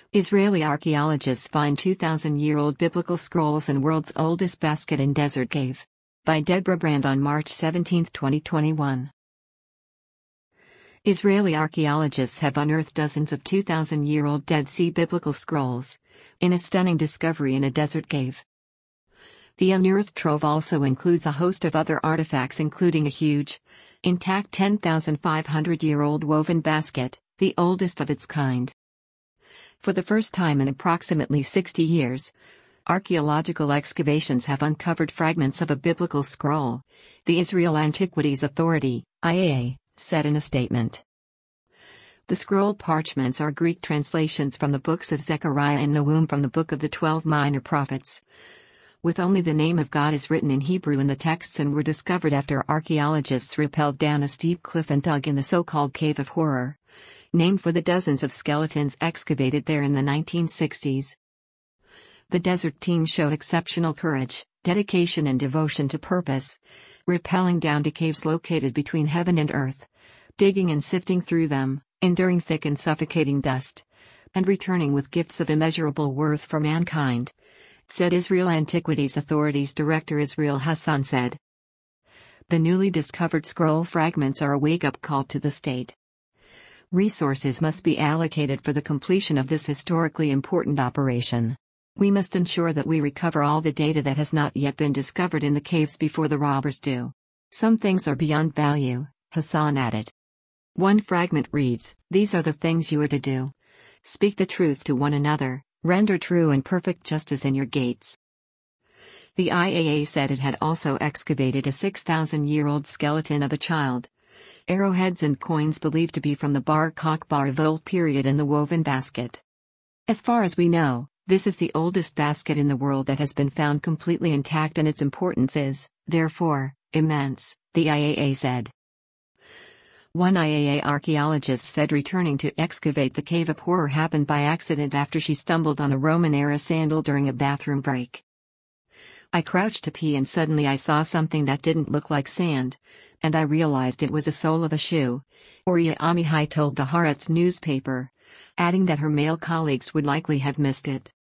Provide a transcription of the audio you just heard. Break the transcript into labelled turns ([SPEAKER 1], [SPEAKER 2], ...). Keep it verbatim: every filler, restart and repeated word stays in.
[SPEAKER 1] Israeli archaeologists find two thousand year old biblical scrolls in world's oldest basket in desert cave. By Deborah Brand on March seventeenth, twenty twenty-one. Israeli archaeologists have unearthed dozens of two thousand year old Dead Sea biblical scrolls, in a stunning discovery in a desert cave. The unearthed trove also includes a host of other artifacts, including a huge, intact ten thousand five hundred year old woven basket, the oldest of its kind. For the first time in approximately sixty years, archaeological excavations have uncovered fragments of a biblical scroll, the Israel Antiquities Authority, I A A, said in a statement. The scroll parchments are Greek translations from the books of Zechariah and Nahum from the Book of the Twelve Minor Prophets, with only the name of God is written in Hebrew in the texts, and were discovered after archaeologists rappelled down a steep cliff and dug in the so-called Cave of Horror, named for the dozens of skeletons excavated there in the nineteen sixties. The desert team showed exceptional courage, dedication and devotion to purpose, rappelling down to caves located between heaven and earth, digging and sifting through them, enduring thick and suffocating dust, and returning with gifts of immeasurable worth for mankind, said Israel Antiquities Authority's director Israel Hassan said. The newly discovered scroll fragments are a wake-up call to the state. Resources must be allocated for the completion of this historically important operation. We must ensure that we recover all the data that has not yet been discovered in the caves before the robbers do. Some things are beyond value, Hassan added. One fragment reads, "These are the things you are to do. Speak the truth to one another, render true and perfect justice in your gates." The I A A said it had also excavated a six thousand year old skeleton of a child, arrowheads and coins believed to be from the Bar Kokhba Revolt period in the woven basket. As far as we know, this is the oldest basket in the world that has been found completely intact, and its importance is, therefore, immense, the I A A said. One I A A archaeologist said returning to excavate the Cave of Horror happened by accident after she stumbled on a Roman-era sandal during a bathroom break. "I crouched to pee and suddenly I saw something that didn't look like sand, and I realized it was a sole of a shoe," Oria Amihai told the Haaretz newspaper, adding that her male colleagues would likely have missed it.